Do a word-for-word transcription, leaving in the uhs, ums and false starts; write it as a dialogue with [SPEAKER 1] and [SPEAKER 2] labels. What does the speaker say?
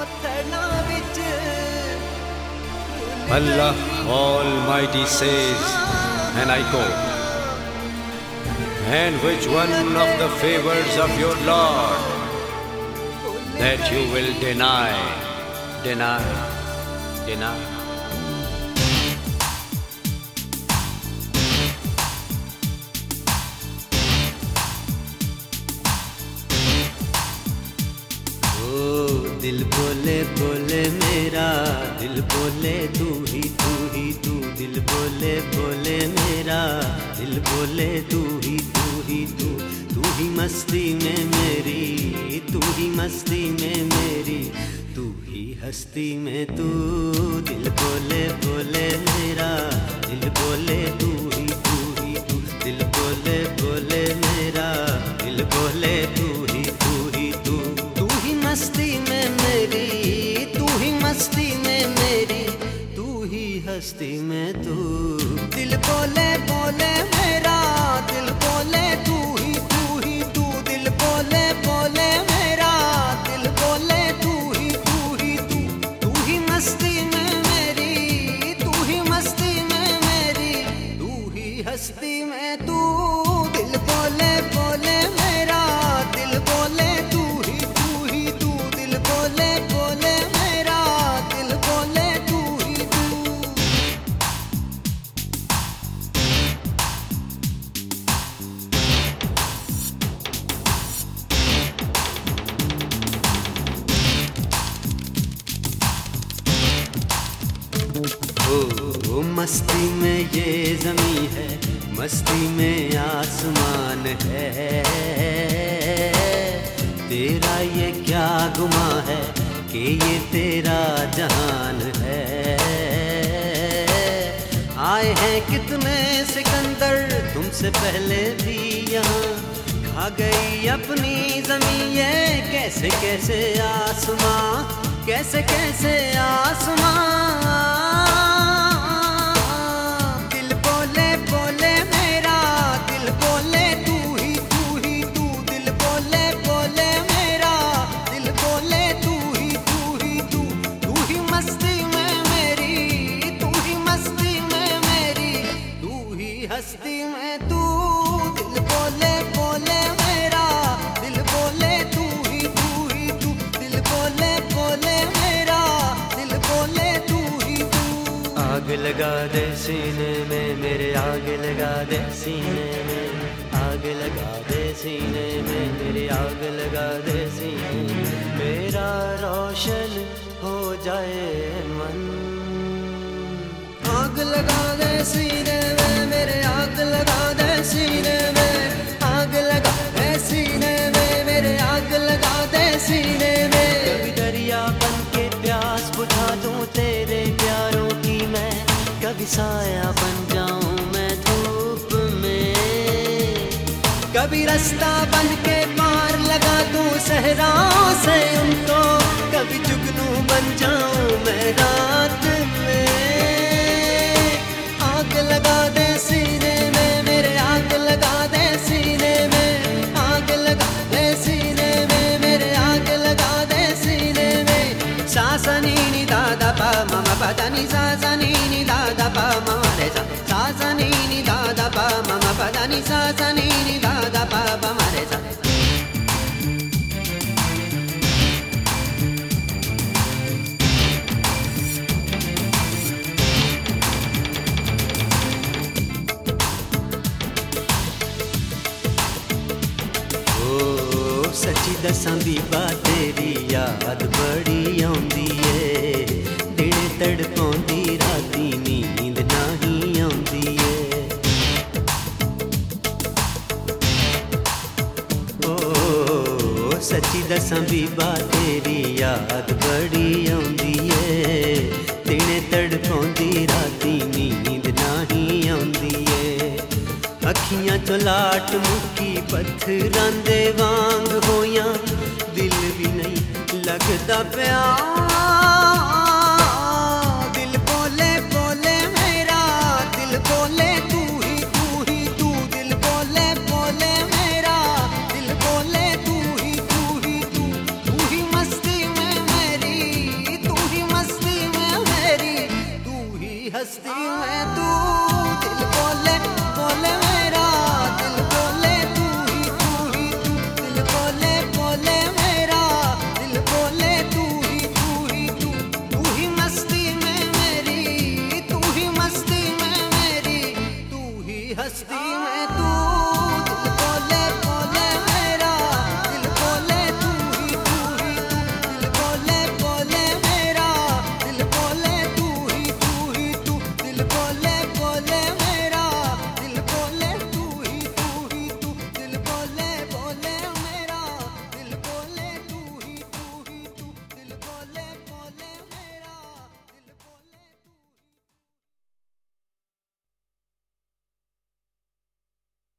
[SPEAKER 1] Allah Almighty says, and I quote, "And which one of the favors of your Lord that you will deny, deny, deny?"
[SPEAKER 2] दिल बोले बोले मेरा, दिल बोले तू ही तू ही तू, दिल बोले बोले मेरा, दिल बोले तू ही तू ही तू, तू ही मस्ती में मेरी, तू ही मस्ती में मेरी, तू ही हस्ती में तू। दिल बोले बोले मेरा, दिल बोले तू ही तू ही तू, दिल बोले बोले मेरा, दिल बोले तू ही तू ही तू, तू ही मस्ती में मेरी, तू ही मस्ती में मेरी, तू ही हस्ती में तू। दिल बोले बोले मेरा, दिल बोले तू ही तू ही तू, दिल बोले बोले मेरा, दिल बोले तू ही तू ही तू, तू ही मस्ती में मेरी, तू ही मस्ती में मेरी, तू ही हस्ती में तू। दिल बोले बोले मेरा, दिल बोले तू ही तू ही तू, दिल बोले बोले मेरा, दिल बोले तू ही तू। ओ, ओ मस्ती में ये ज़मीं है, मस्ती में आसमान है, तेरा ये क्या गुमा है कि ये तेरा जहान है। आए हैं कितने सिकंदर तुमसे पहले भी यहाँ, खा गई अपनी ज़मीं ये कैसे कैसे आसमां, कैसे कैसे आसमां। दिल बोले बोले मेरा, दिल बोले तू ही तू ही तू, दिल बोले बोले मेरा, दिल बोले तू ही तू ही तू, तू ही मस्ती में मेरी, तू ही मस्ती में मेरी, तू ही हस्ती में तू। दिल बोले बोले मेरा, दिल बोले तू ही तू ही तू, दिल बोले बोले मेरा, दिल बोले तू ही तू। आग लगा दे सीने में मेरे, आग लगा दे सीने में, आग लगा दे सीने में मेरे, आग लगा दे सीने में, मेरा रोशन हो जाए मन। आग लगा दे सीने में मेरे, आग लगा दे सीने में, आग लगा दे सीने में मेरे, आग लगा दे सीने में। कभी दरिया बन के प्यास बुझा दूं तेरे प्यारों की मैं, कभी साया बन जाऊं मैं धूप में, कभी रास्ता बन के पार लगा दूं सहराओं से उनको, कभी जुगनू बन जाऊं मैं रात में। आग लगा दे सीने में मेरे, आग लगा दे सीने में, आग लगा दे सीने में मेरे, आग लगा दे सीने में। सा नी नी दा दा पा मा मा पा दा नी, सा सा नी नी दा दा पा मा मा रे सा, सा सा नी नी दा दा पा मा मा पा दा नी, सा सा नी नी दा दा पा मा मा रे सा। सच्ची दसां दी बात तेरी याद बड़ी आउंदी ए, दिन तड़पाउंदी राती नींद नहीं आउंदी ए। ओ सच्ची दसां दी बात तेरी याद बड़ी आउंदी ए, दिन तड़पाउंदी राती नींद नहीं आउंदी ए। अखियां चो लाट मुक्की पत्थरां दे वांग होया, दिल भी नहीं लगदा प्यार।